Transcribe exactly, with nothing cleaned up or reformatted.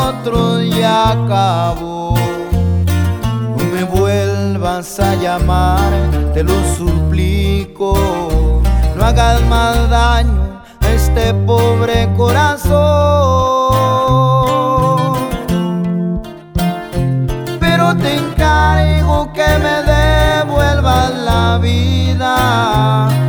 nosotros ya acabó. No me vuelvas a llamar, te lo suplico. No hagas más daño a este pobre corazón. Pero te encargo que me devuelvas la vida.